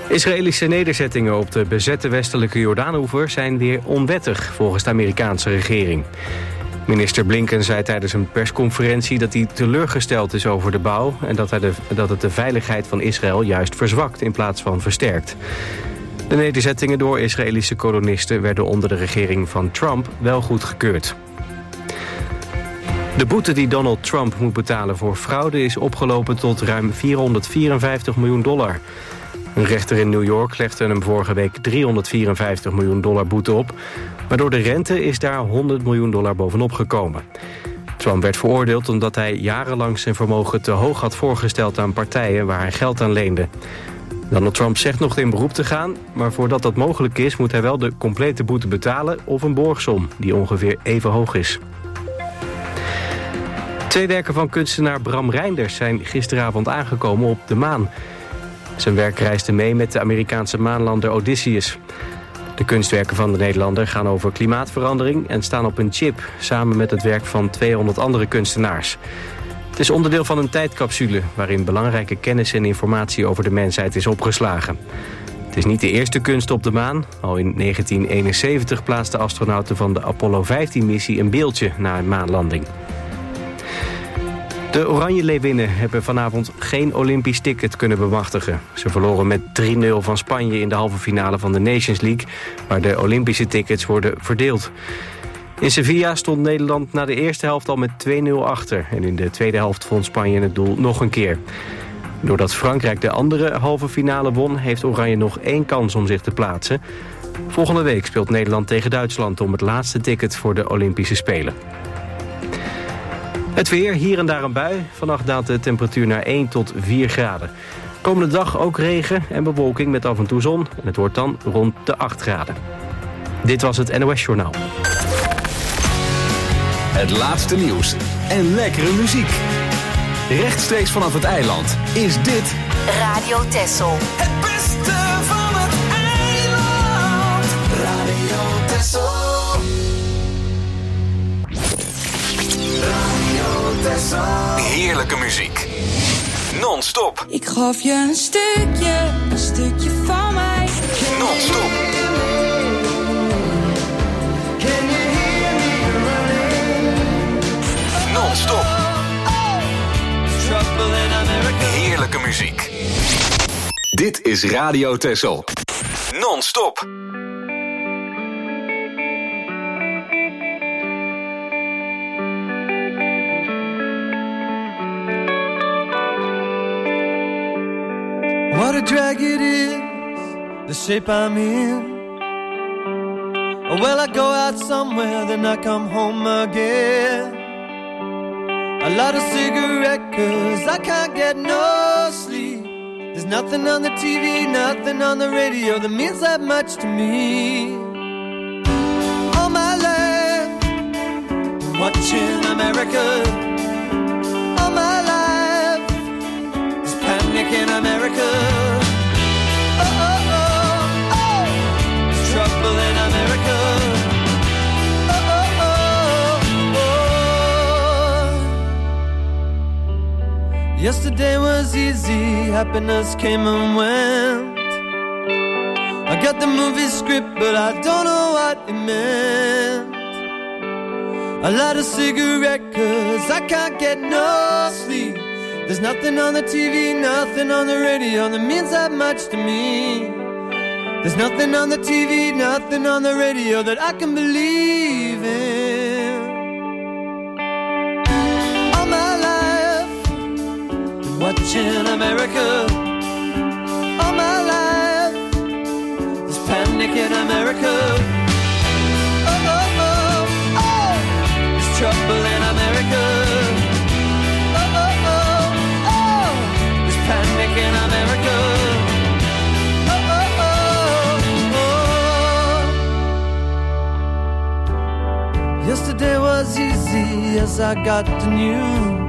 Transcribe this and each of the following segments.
Israëlische nederzettingen op de bezette westelijke Jordaanoever zijn weer onwettig, volgens de Amerikaanse regering. Minister Blinken zei tijdens een persconferentie dat hij teleurgesteld is over de bouw en dat het de veiligheid van Israël juist verzwakt in plaats van versterkt. De nederzettingen door Israëlische kolonisten werden onder de regering van Trump wel goedgekeurd. De boete die Donald Trump moet betalen voor fraude is opgelopen tot ruim $454 miljoen. Een rechter in New York legde hem vorige week $354 miljoen boete op, maar door de rente is daar $100 miljoen bovenop gekomen. Trump werd veroordeeld omdat hij jarenlang zijn vermogen te hoog had voorgesteld aan partijen waar hij geld aan leende. Donald Trump zegt nog in beroep te gaan, maar voordat dat mogelijk is moet hij wel de complete boete betalen of een borgsom die ongeveer even hoog is. 2 werken van kunstenaar Bram Reinders zijn gisteravond aangekomen op de maan. Zijn werk reisde mee met de Amerikaanse maanlander Odysseus. De kunstwerken van de Nederlander gaan over klimaatverandering en staan op een chip, samen met het werk van 200 andere kunstenaars. Het is onderdeel van een tijdcapsule waarin belangrijke kennis en informatie over de mensheid is opgeslagen. Het is niet de eerste kunst op de maan. Al in 1971 plaatsten astronauten van de Apollo 15-missie een beeldje na een maanlanding. De Oranje Leeuwinnen hebben vanavond geen Olympisch ticket kunnen bemachtigen. Ze verloren met 3-0 van Spanje in de halve finale van de Nations League, waar de Olympische tickets worden verdeeld. In Sevilla stond Nederland na de eerste helft al met 2-0 achter. En in de tweede helft vond Spanje het doel nog een keer. Doordat Frankrijk de andere halve finale won, heeft Oranje nog 1 kans om zich te plaatsen. Volgende week speelt Nederland tegen Duitsland om het laatste ticket voor de Olympische Spelen. Het weer, hier en daar een bui. Vannacht daalt de temperatuur naar 1 tot 4 graden. Komende dag ook regen en bewolking met af en toe zon. En het wordt dan rond de 8 graden. Dit was het NOS Journaal. Het laatste nieuws en lekkere muziek. Rechtstreeks vanaf het eiland is dit Radio Texel. Het beste van het eiland. Radio Texel. Radio Texel. heerlijke muziek. Non-stop. Ik gaf je een stukje van mij. Non-stop. Non-stop. Heerlijke muziek. Dit is Radio Texel. Non-stop. What a drag it is, the shape I'm in. Well, I go out somewhere, then I come home again. A lot of cigarette, 'cause I can't get no sleep. There's nothing on the TV, nothing on the radio that means that much to me. All my life, watching America. All my life, there's panic in America. Oh, oh, oh, oh, there's trouble in America. Oh, oh, oh, oh. Yesterday was easy, happiness came and went. I got the movie script, but I don't know what it meant. A lot of cigarette, 'cause I can't get no sleep. There's nothing on the TV, nothing on the radio that means that much to me. There's nothing on the TV, nothing on the radio that I can believe in. All my life, watching America. All my life, there's panic in America. Oh, oh, oh, oh, there's trouble in America. Oh, oh, oh, oh, there's panic in America. Oh, oh, oh, oh. Yesterday was easy as I got the news.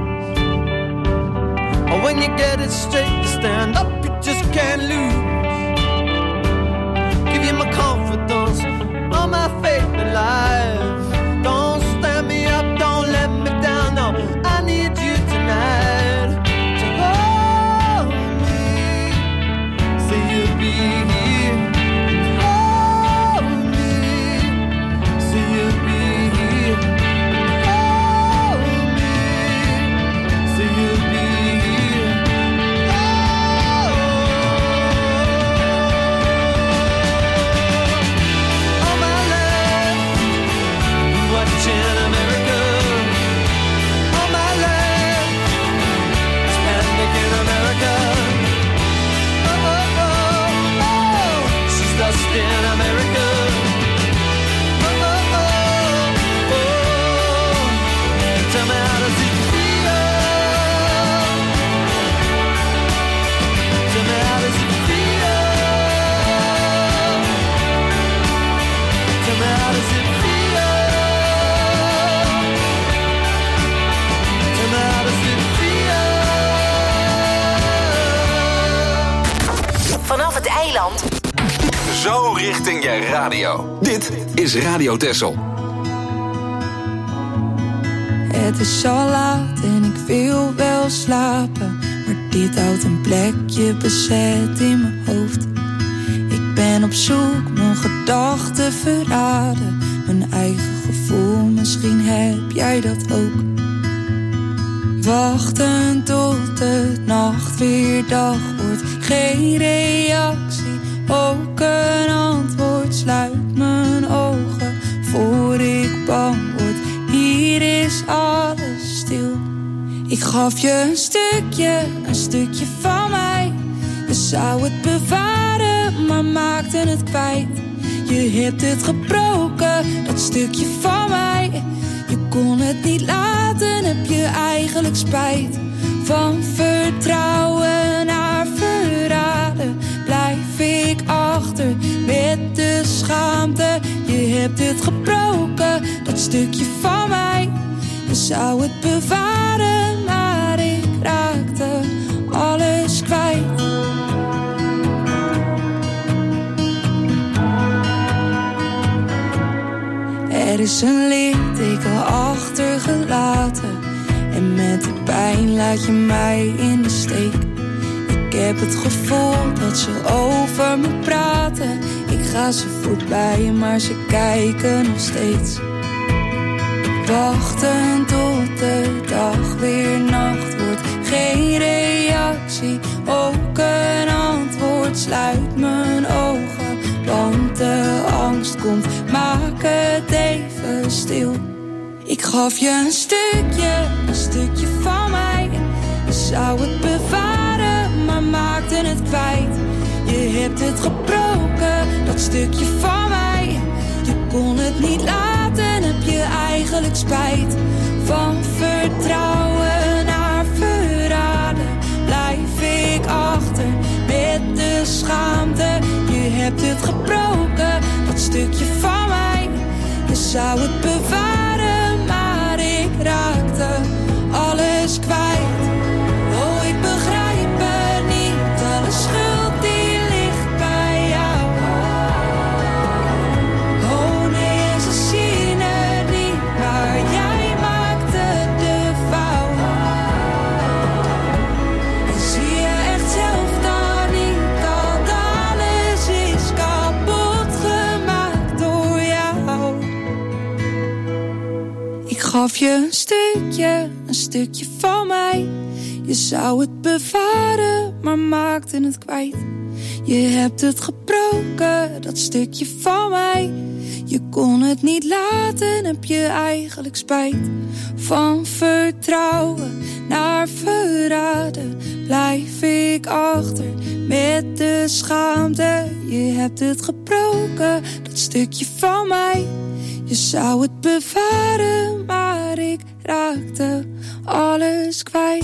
When you get it straight to stand up, you just can't lose. Give you my confidence, all my faith in life. Don't stand me up, don't let me down, no, I need you tonight to hold me, say you'll be East in America. Oh, oh, oh, oh. Tell me how does it feel? Tell me how does it feel? Tell me how does it feel? Tell me how does it feel? Vanaf het eiland. Zo richting je radio. Dit is Radio Texel. Het is al laat en ik wil wel slapen, maar dit houdt een plekje bezet in mijn hoofd. Ik ben op zoek, mijn gedachten verraden, mijn eigen gevoel, misschien heb jij dat ook. Wachten tot de nacht weer dag wordt, geen reactie, ook een antwoord. Sluit mijn ogen voor ik bang word, hier is alles stil. Ik gaf je een stukje van mij. Je zou het bewaren, maar maakte het kwijt. Je hebt het gebroken, dat stukje van mij. Je kon het niet laten, heb je eigenlijk spijt. Van vertrouwen naar verraden blijf ik achter met de schaamte. Je hebt het gebroken, dat stukje van mij. Je zou het bewaren, maar ik raakte alles kwijt. Er is een litteken achtergelaten en met de pijn laat je mij in de steek. Ik heb het gevoel dat ze over me praten. Ik ga ze voorbij, maar ze kijken nog steeds. Wachten tot de dag weer nacht wordt, geen reactie, ook een antwoord. Sluit mijn ogen, want de angst komt, maak het even stil. Ik gaf je een stukje van mij. Je zou het bewaren, maar maakte het kwijt. Je hebt het gebroken, dat stukje van mij. Je kon het niet laten, heb je eigenlijk spijt. Van vertrouwen naar verraden blijf ik achter met de schaamte. Je hebt het gebroken, dat stukje van mij. Je zou het bewaren, maar ik raakte alles kwijt. Oh, ik begrijp het niet, alle schuld die ligt bij jou. Oh nee, ze zien het niet, maar jij maakte de fout. En zie je echt zelf dan niet dat alles is kapot gemaakt door jou. Ik gaf je een stukje van mij. Je zou het bewaren, maar maakte het kwijt. Je hebt het gebroken, dat stukje van mij. Je kon het niet laten, heb je eigenlijk spijt. Van vertrouwen naar verraden blijf ik achter met de schaamte. Je hebt het gebroken, dat stukje van mij. Je zou het bewaren, maar ik raakte alles kwijt.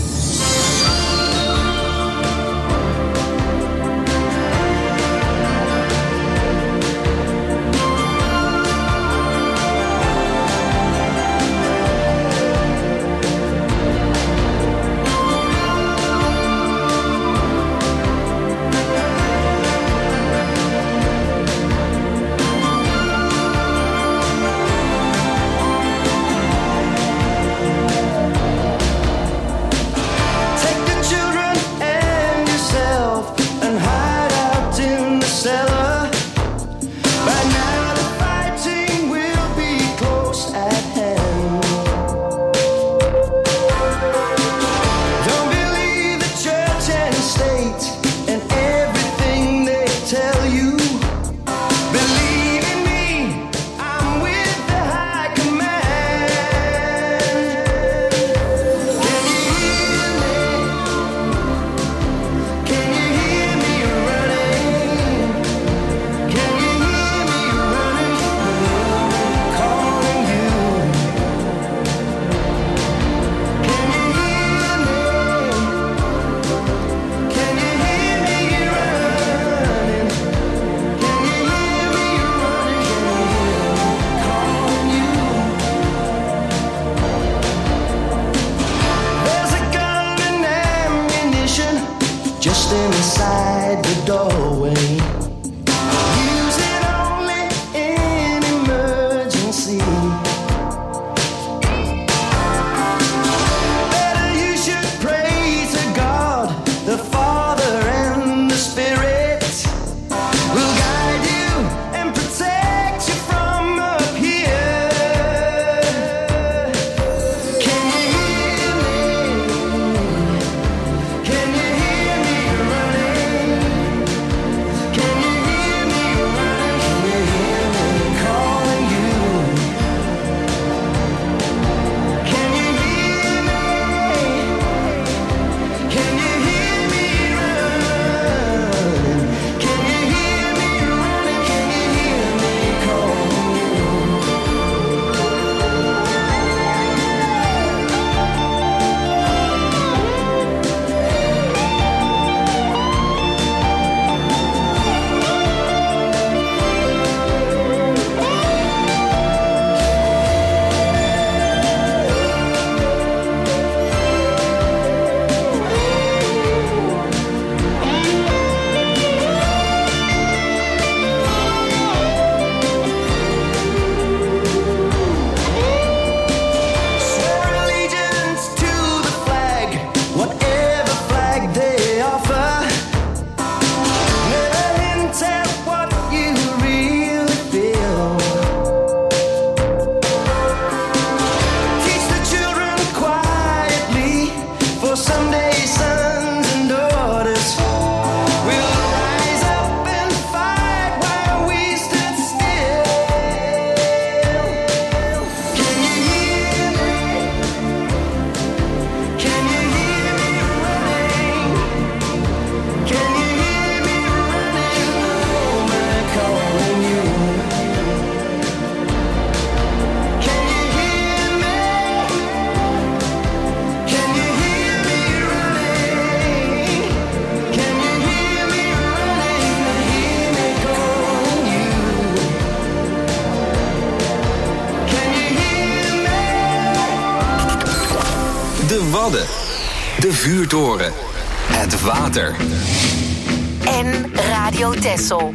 Wadden. De vuurtoren. Het water. En Radio Texel.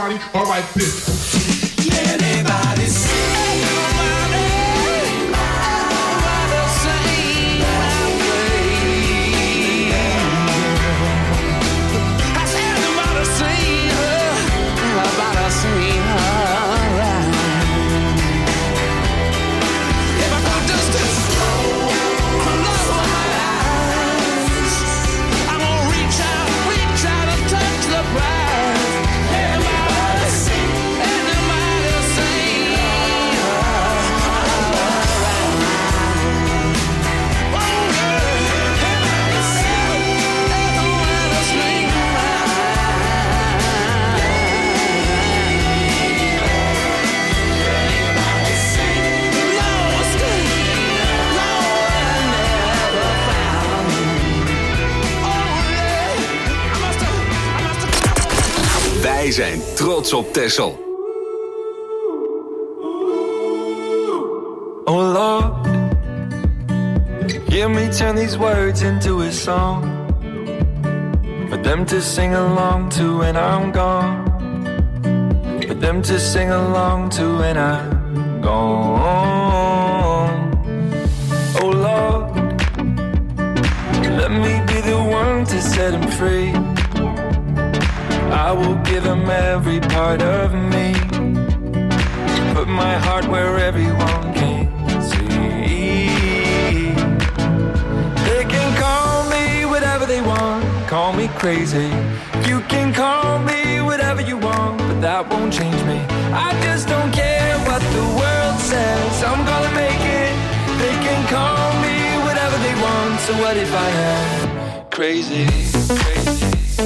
everybody, all right, this. Anybody sing? Wij zijn trots op Texel. Oh Lord, hear me turn these words into a song for them to sing along to when I'm gone, for them to sing along to when I'm gone. Oh Lord, let me be the one to set him free. I will give him every part of me, put my heart where everyone can see. They can call me whatever they want, call me crazy. You can call me whatever you want, but that won't change me. I just don't care what the world says, I'm gonna make it. They can call me whatever they want, so what if I am crazy, crazy?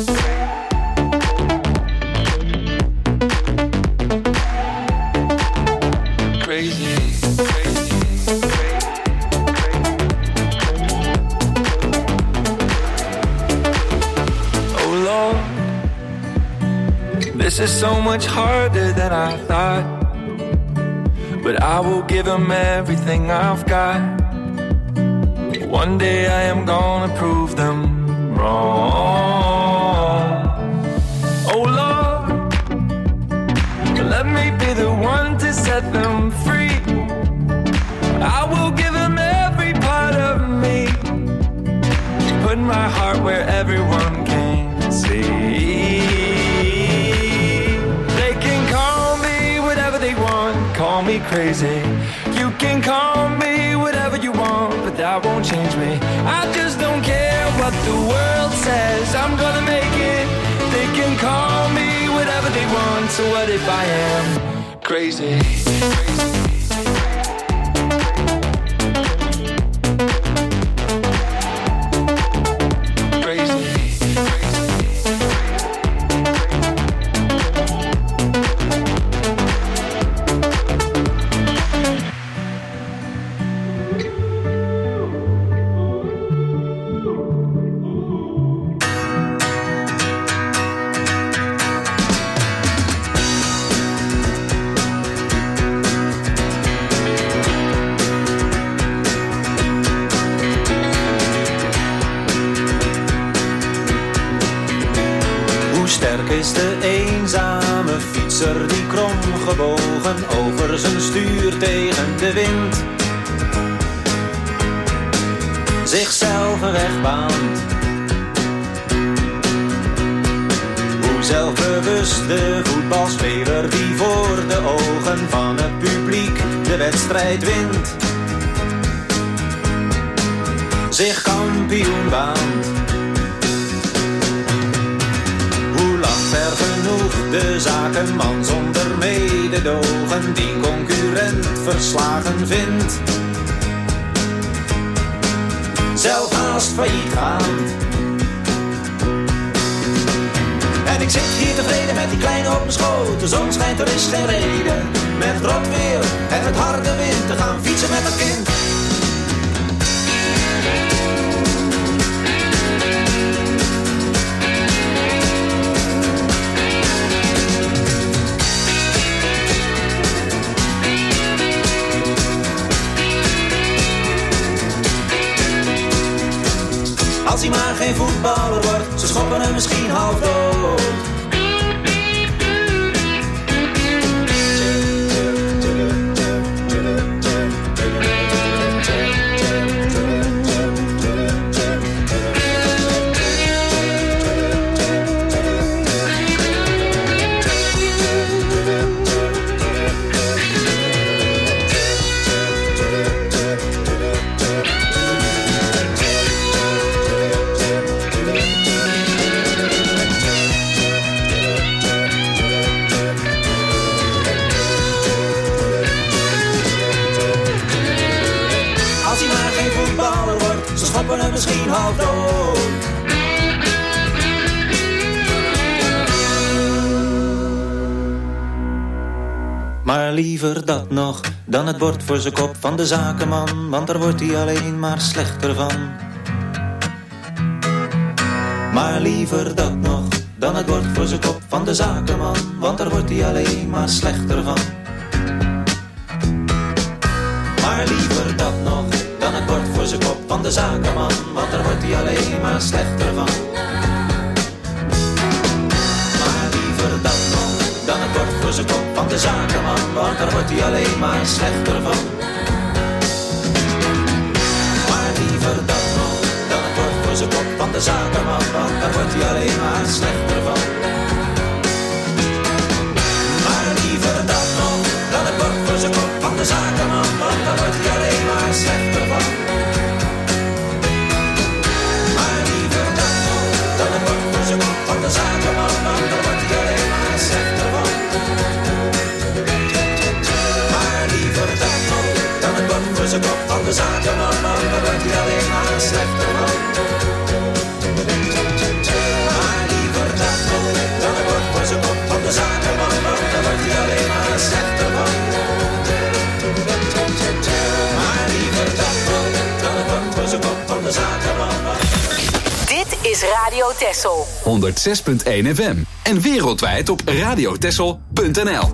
This is so much harder than I thought, but I will give him everything I've got. One day I am gonna prove them wrong. Oh Lord, let me be the one to set them free. I will give him every part of me, put my heart where everyone can see. Call me crazy, you can call me whatever you want, but that won't change me. I just don't care what the world says, I'm gonna make it. They can call me whatever they want, so what if I am crazy, crazy? Is de eenzame fietser die kromgebogen over zijn stuur tegen de wind zichzelf een weg baant. Hoe zelfbewust de voetbalspeler die voor de ogen van het publiek de wedstrijd wint zich kampioen baant. Ver genoeg de zakenman zonder mededogen die concurrent verslagen vindt, zelf haast failliet gaand. En ik zit hier tevreden met die kleine op mijn schoot. De zon schijnt, er is geen reden met rot weer en het harde wind te gaan fietsen met het kind. Als hij maar geen voetballer wordt, ze schoppen hem misschien half dood. worden misschien half dood. Maar liever dat nog dan het bord voor zijn kop van de zakenman, want daar wordt hij alleen maar slechter van. Maar liever dat nog dan het bord voor zijn kop van de zakenman, want daar wordt hij alleen maar slechter van. Maar liever dat nog dan het bord voor zijn kop van de zakenman, want daar wordt hij alleen maar slechter van. Maar liever dat nog dan het bord voor zijn kop van de zakenman, want daar wordt hij alleen maar slechter van. Maar liever dat nog dan het bord voor zijn kop van de zakenman, want daar wordt hij alleen maar slechter van. Maar liever dat nog dan het bord voor zijn kop van de zakenman, want daar wordt hij alleen maar slechter van. Maar liever dat nog dan het bord voor zijn kop van de zakenman, want daar wordt hij alleen maar slechter van. Maar liever dat nog dan het bord voor zijn kop van de zakenman, want daar wordt hij alleen maar slechter van. Maar liever dat nog dan het bord voor zijn kop van de zakenman, want daar wordt hij alleen maar slechter van. Maar liever dat nog dan het bord voor zijn kop van de zakenman. Dit is Radio Texel. 106.1 FM en wereldwijd op radiotexel.nl.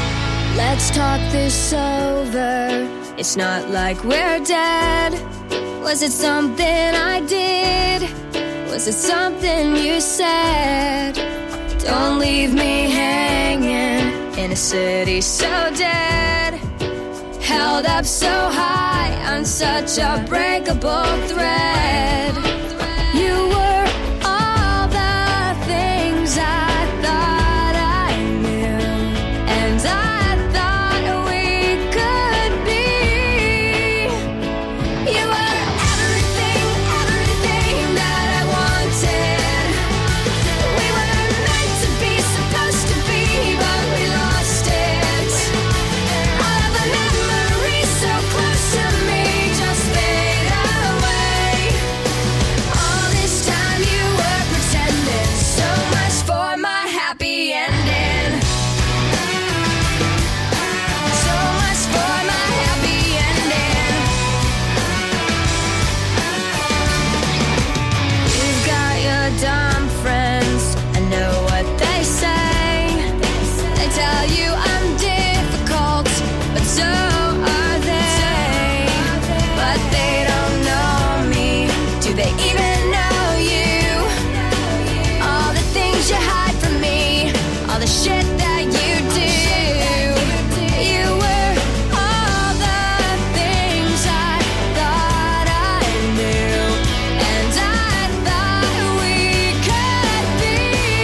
Let's talk this over. It's not like we're dead. Was it something I did? Was it something you said? Don't leave me hanging in a city so dead, held up so high on such a breakable thread. You were all the things I thought I knew, and I thought we could be. You were everything, everything that I wanted. We were meant to be, supposed to be, but we lost it. All of the memories so close to me just fade away. All this time you were pretending, so much for my happy ending. So much for my happy ending. You've got your dumb friends, I know what they say. They tell you I'm difficult, but so are they. But they don't know me. Do they even know you? All the things you hide from me, all the shit that you do. You were all the things I thought I knew, and I thought we could be.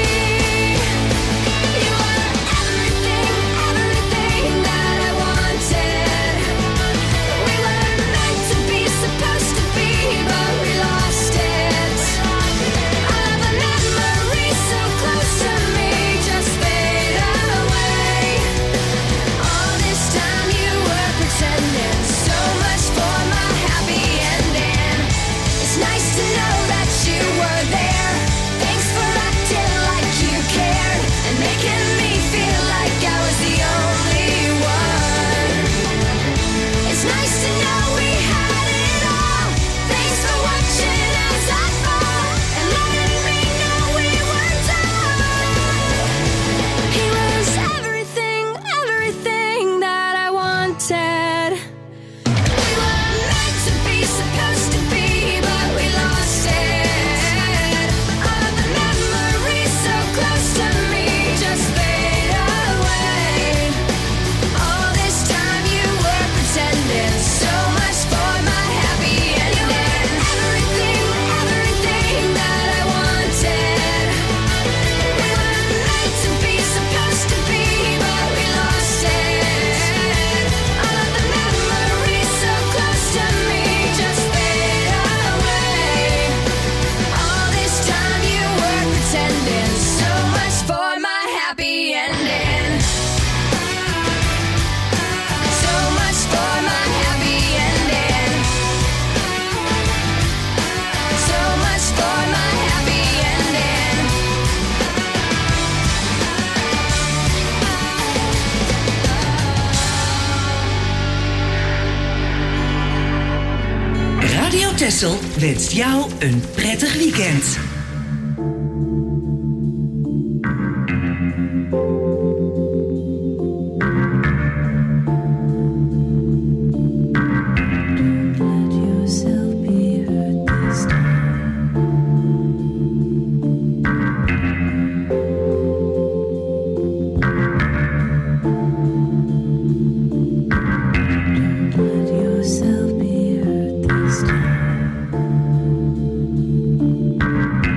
You were everything, everything that I wanted. We were meant to be, supposed to be, but we lost it. All of the memories so close to me just fade away. All this time you were pretending, so much for my happy ending. It's nice to know that you were there. Thanks for acting like you cared and making me feel like I was the only one. It's nice to know we had it all. Thanks for watching as I fall and letting me know we were done. He was everything, everything that I wanted. We were meant to be, supposed to be, but we lost it. All of the memories so close to me just fade away. All this time you were pretending, so much for my happy ending. Everything, everything that I wanted. We were meant to be, supposed to be, but we lost it. All of the memories so close to me just fade away. All this time you were pretending, so much for my happy ending. So much for my happy ending. So much for my happy ending. Radio Texel wenst jou een prettig weekend. Yourself be hurt this time.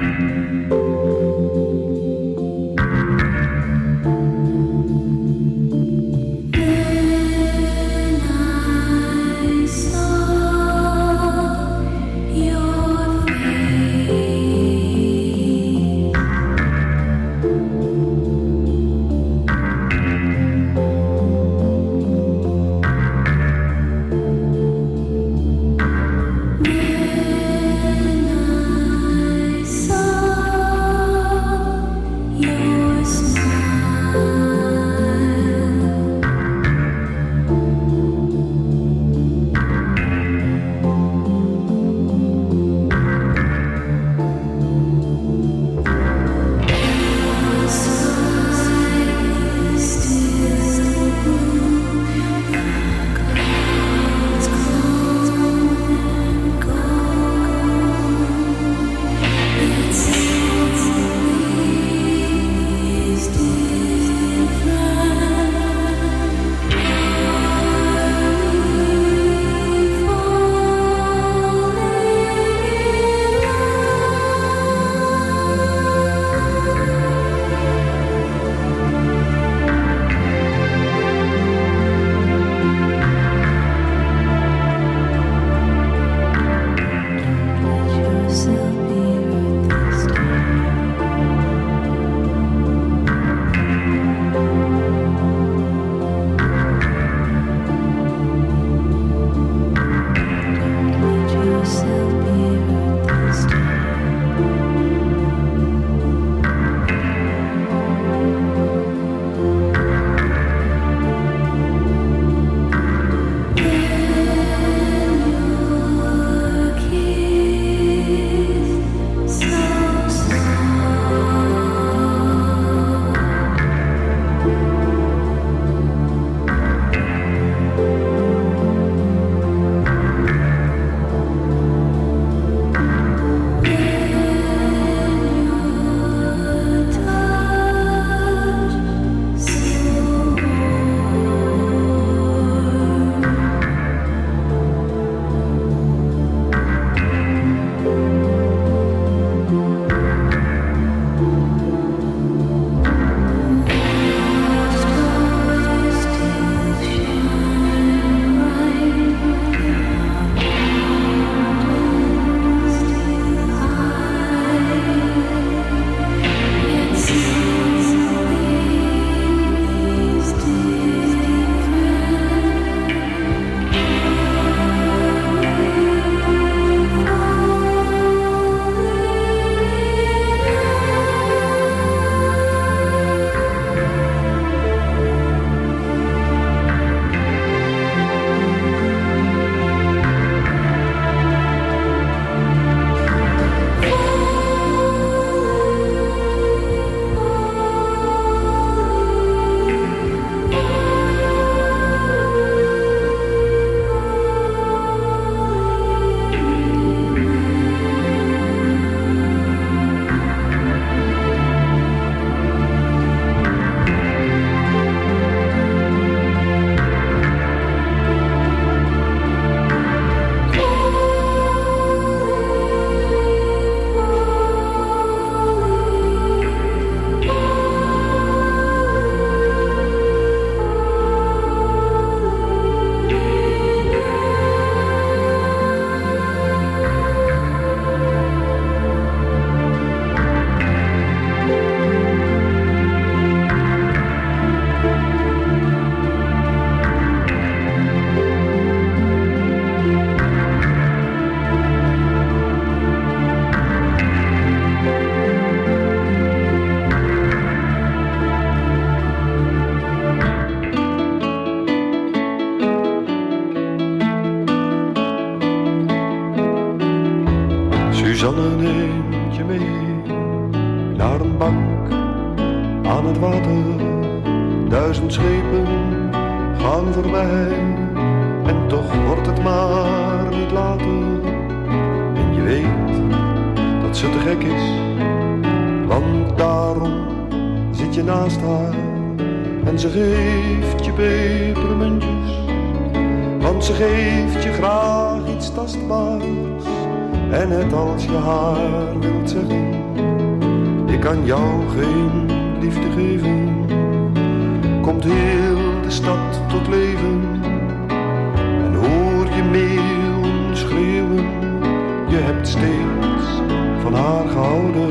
Suzanne neemt je mee naar een bank aan het water. 1000 schepen gaan voorbij en toch wordt het maar niet later. En je weet dat ze te gek is, want daarom zit je naast haar. En ze geeft je pepermuntjes, want ze geeft je graag iets tastbaars. En net als je haar wilt zeggen, ik kan jou geen liefde geven, komt heel de stad tot leven. En hoor je meeuwen schreeuwen, je hebt steeds van haar gehouden.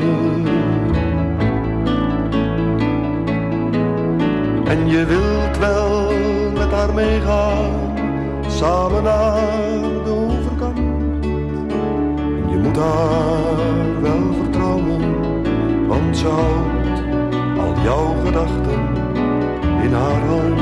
En je wilt wel met haar meegaan, samen naar de overkant. En je moet haar wel vertrouwen, want ze houdt al jouw gedachten in haar hand.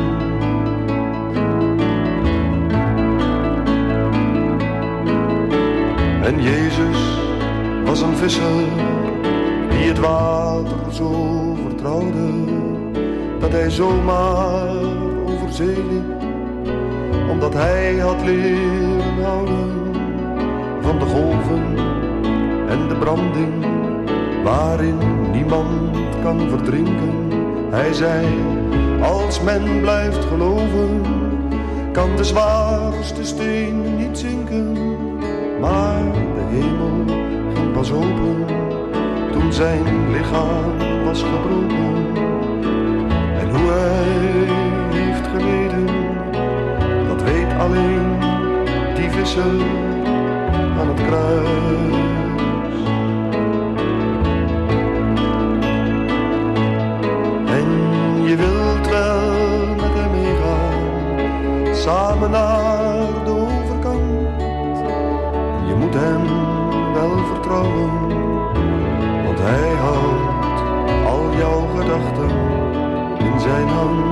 En Jezus was een visser die het water zo vertrouwde, dat hij zomaar over zee liep, omdat hij had leren houden van de golven en de branding, waarin niemand kan verdrinken. Hij zei, als men blijft geloven, kan de zwaarste steen niet zinken. Maar de hemel ging pas open toen zijn lichaam was gebroken. En hoe hij heeft geleden, dat weet alleen die visser aan het kruis. En je wilt wel met hem meegaan, samen naar de overkant. Je moet hem wel vertrouwen, want hij houdt al jouw gedachten in zijn hand.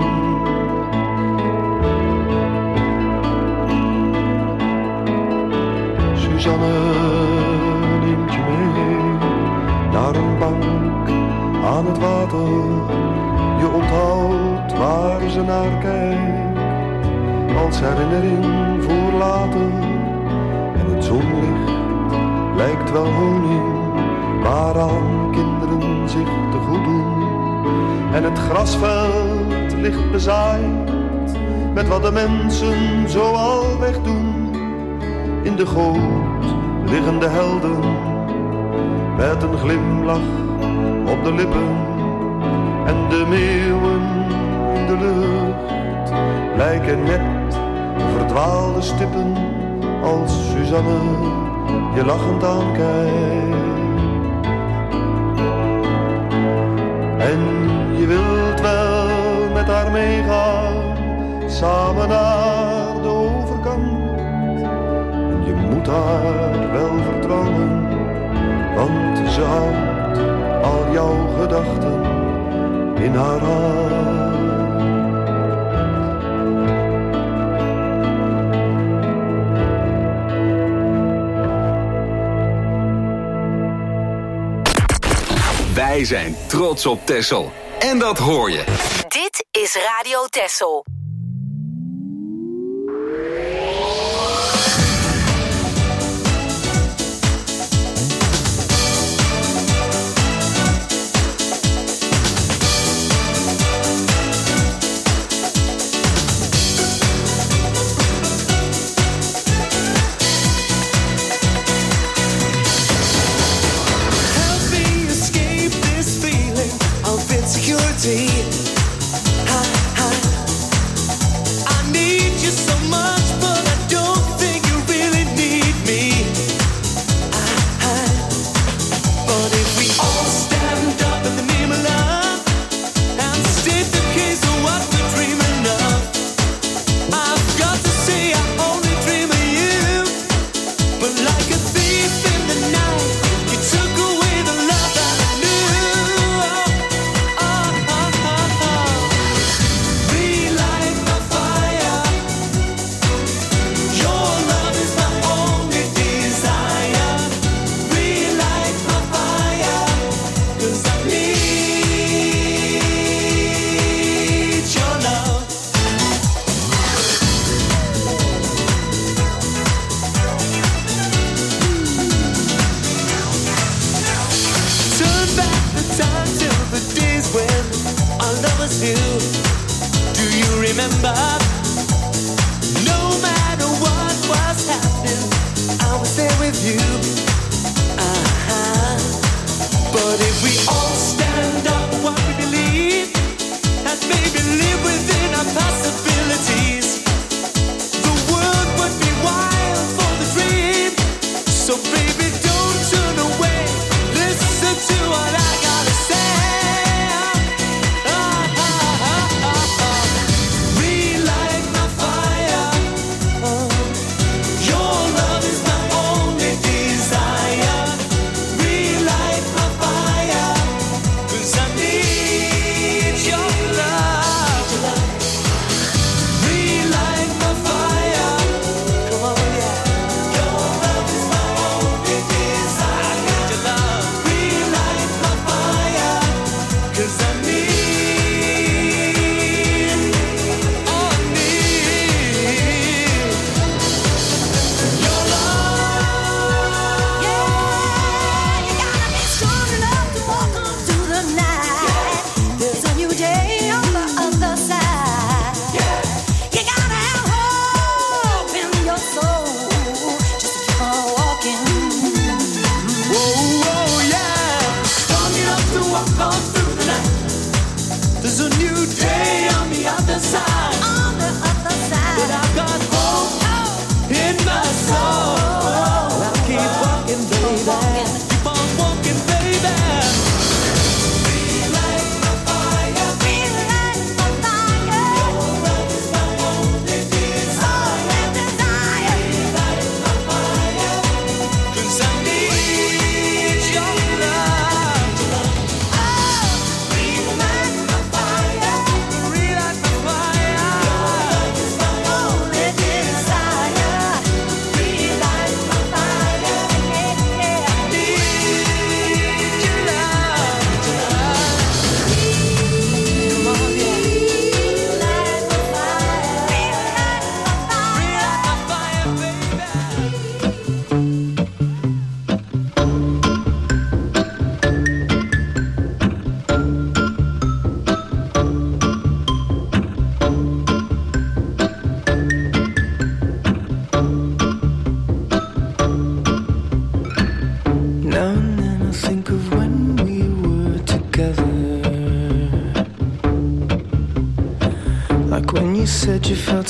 Suzanne neemt je mee naar een bank aan het water. Je onthoudt waar ze naar kijkt, als herinnering voor later. En het zonlicht lijkt wel honing, waaraan kinderen zich te goed doen. En het grasveld ligt bezaaid met wat de mensen zo al wegdoen. In de goot liggen de helden met een glimlach op de lippen. En de meeuwen in de lucht lijken net verdwaalde stippen, als Suzanne je lachend aankijkt. En je wilt wel met haar meegaan, samen naar de overkant. En je moet haar wel vertrouwen, want ze houdt al jouw gedachten in haar hand. Wij zijn trots op Texel. En dat hoor je. Dit is Radio Texel. Insecurity,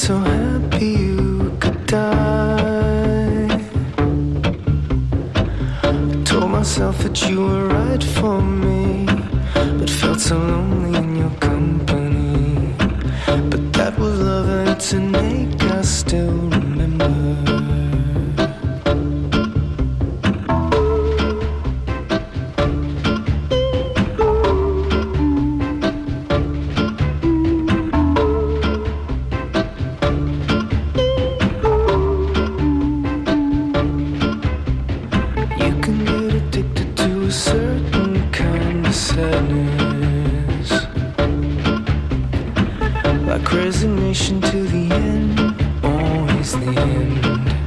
so happy you could die. I told myself that you were right for me, but felt so lonely in your company. But that was love and it's an ache I still remember. Resignation to the end, always the end.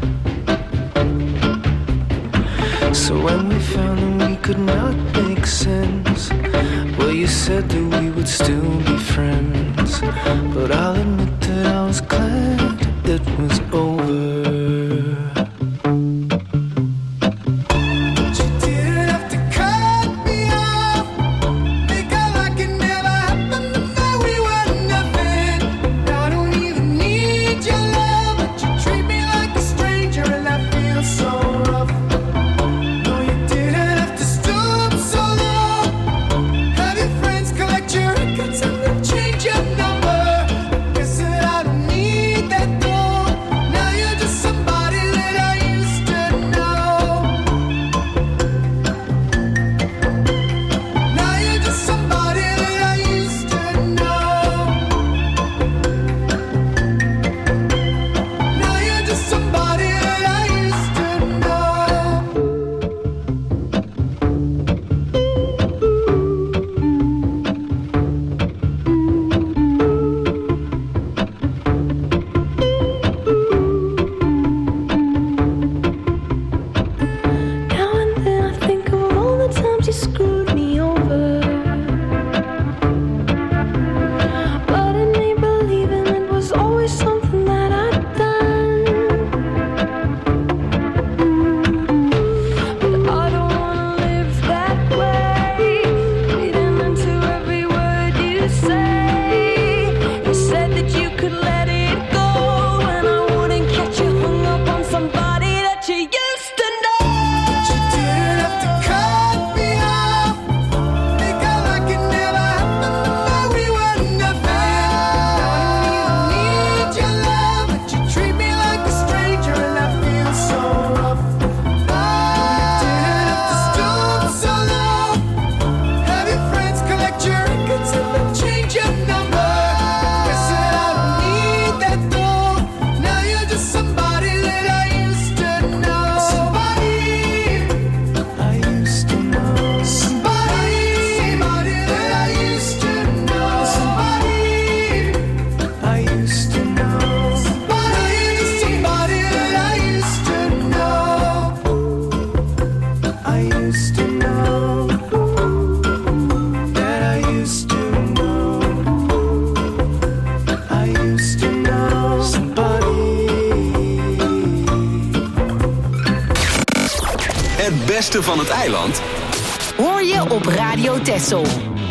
So when we found that we could not make sense, well, you said that we would still be friends. But I'll admit that I was glad it was over. Change your number. Guess that I don't need that. Het beste van het eiland hoor je op Radio Texel.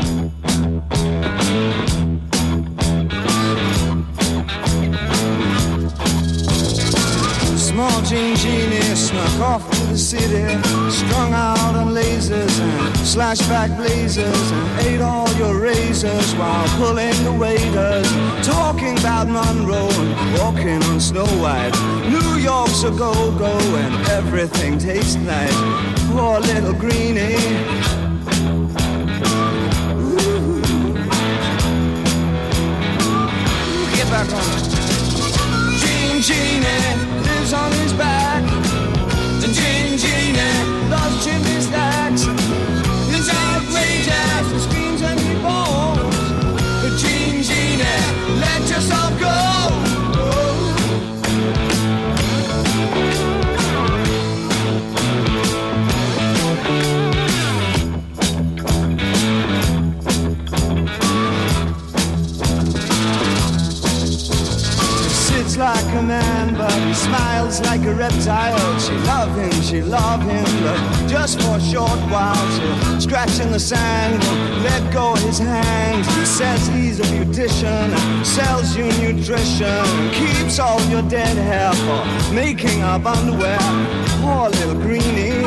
Small Jean Genie snuck off to the city, strung out on lasers and slashback blazers, and ate all your razors while pulling the waiters, talking about Monroe and walking on Snow White. New York's a go-go and everything tastes nice. Poor little greenie. Ooh. Get back on it. Jean Genie lives on his back. The Jean Genie loves chimney stacks. It's outrageous, he screams and he falls. The Jean Genie, let yourself go. Sits like a man, but smiles like a reptile. She loved him, but just for a short while. She'll scratch in the sand, won't let go of his hand. He says he's a beautician, sells you nutrition, keeps all your dead hair for making up underwear. Poor little greenie.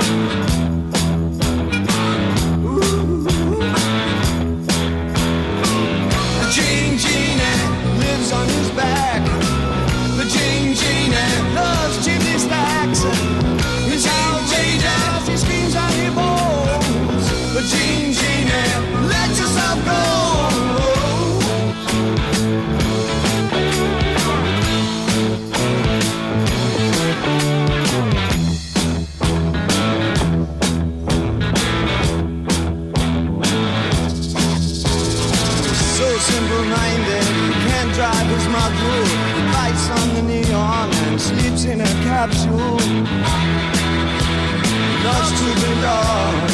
Lives on his back. The Genie loves chimney stacks. His outrageous, he screams and he moans. The Genie, let yourself go. So simple-minded, he can't drive his model. He bites on the neon and sleeps in a capsule. Loves to belong.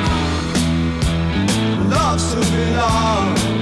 Loves to belong.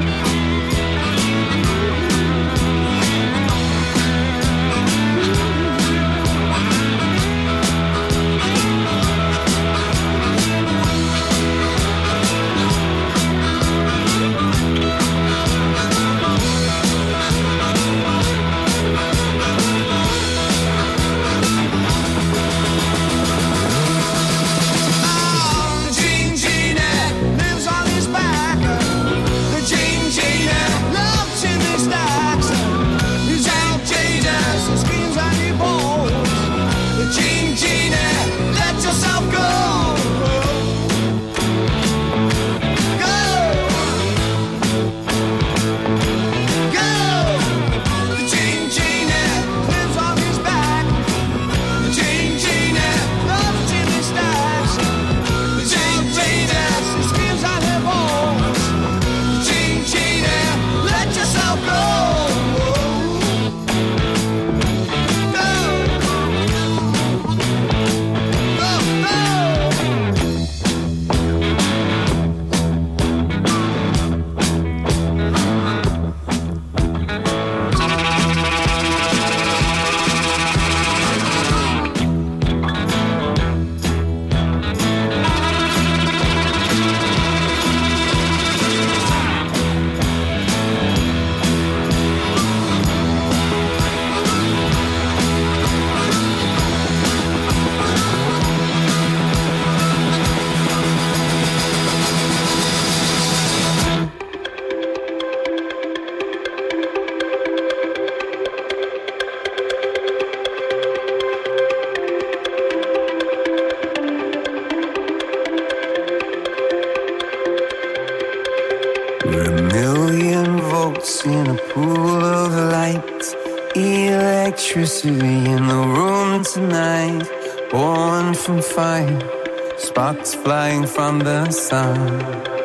Electricity in the room tonight, born from fire, sparks flying from the sun.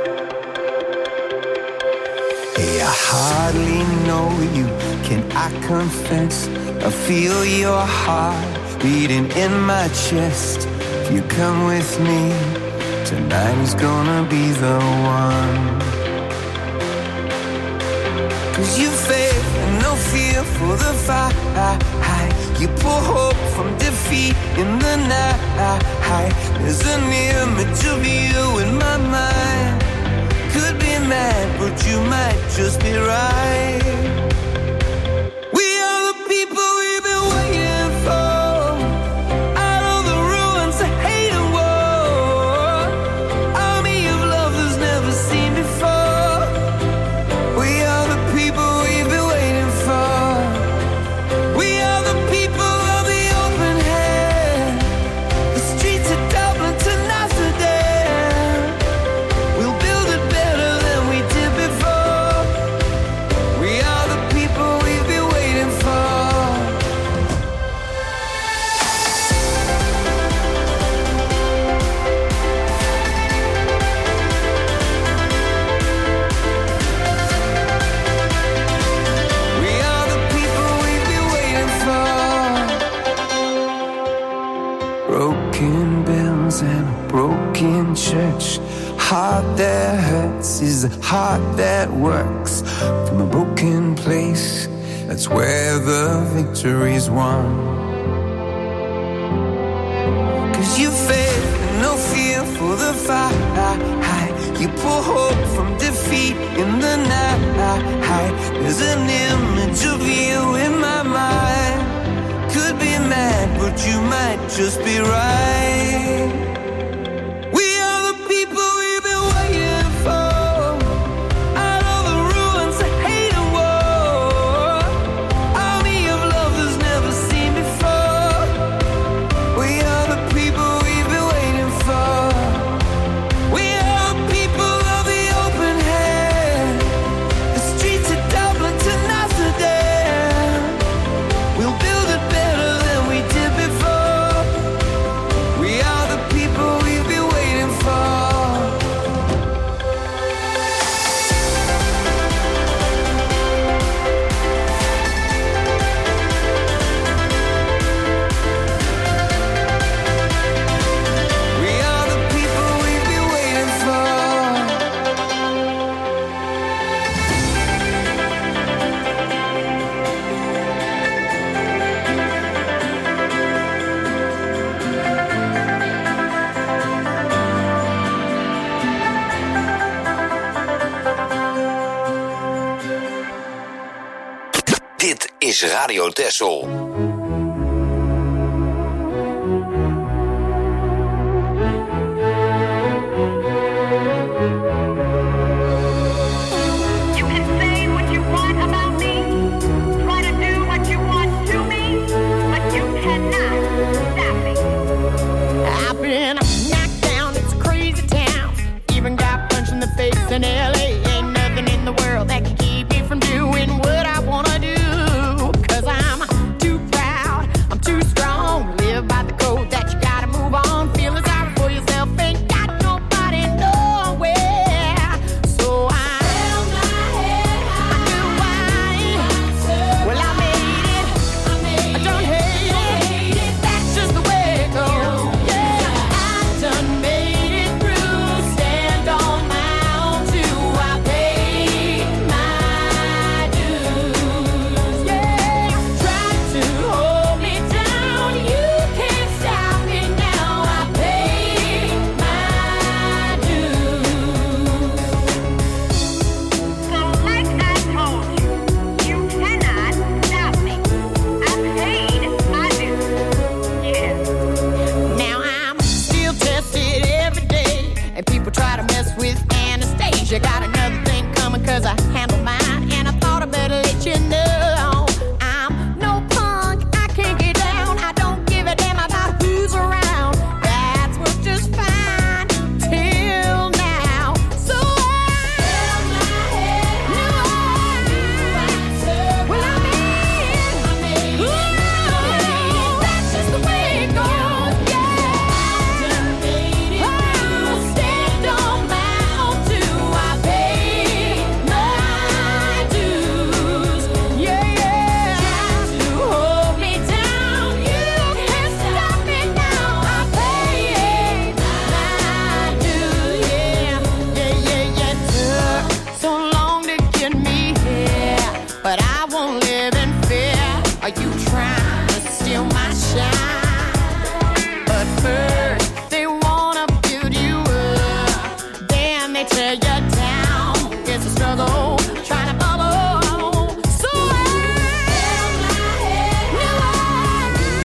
Hey, I hardly know you, can I confess? I feel your heart beating in my chest. If you come with me, tonight is gonna be the one. 'Cause you faith and no fear for the fight. You pull hope from defeat in the night. There's an image of you in my mind. Could be mad, but you might just be right. We are the people we've been waiting for. Out of the ruins of hate and war. Army of love that's never seen before. We are the people we've been waiting for. We are the people of the open hand. The streets of Dublin to Amsterdam. We'll build it better than we did before. We are the people we've been waiting for. We are the people we've been waiting for. Broken bells and a broken church. Heart that hurts is a heart that works. From a broken place, that's where the victory's won. 'cause you fail, no fear for the fight. You pull hope from defeat in the night. There's an image of you in my mind. Could be mad, but you might just be right. We are the people we've been waiting for. Out of the ruins of hate and war, army of lovers never seen before. We are the people we've been waiting for. We are the people of the open hand. The streets of Dublin to Amsterdam. We'll build it better than we did before. We are the people we've been waiting for. We are the people we've been waiting for. Dit is Radio Texel. You can say what you want about me, try to do what you want to me, but you cannot stop me. I've been knocked down, it's a crazy town. Even got punched in the face in LA. Ain't nothing in the world that can keep me from doing what I wanna do. 'Cause I'm too proud, I'm too strong. Live by the code that you gotta move on. Feeling sorry for yourself, ain't got nobody nowhere. So I held my head high. I knew why. Well, I made it. I don't hate it. That's just the way it goes. Yeah, I done made it through. Stand on my own too. I paid my dues. Yeah, try to hold me down. You can't stop me now. I paid my dues. So like I told you, you cannot stop me. I paid my dues. Yeah. Now I'm still tested every day, and people try to mess with Anastasia. Got another thing coming 'cause I handle mine, and I thought I better let you know I'm no punk. I can't get down. I don't give a damn about who's around. That's worked just fine till now. So I held my head high. Well, I made it. Ooh, that's just the way it goes. Yeah, I made it through. Stand on my own too. I paid my dues. Yeah, yeah. Try to hold me down. You can't stop me now. I paid my dues. Yeah, yeah, yeah. Took so long to get me here, but I won't live in fear. Are you trying to steal my shine?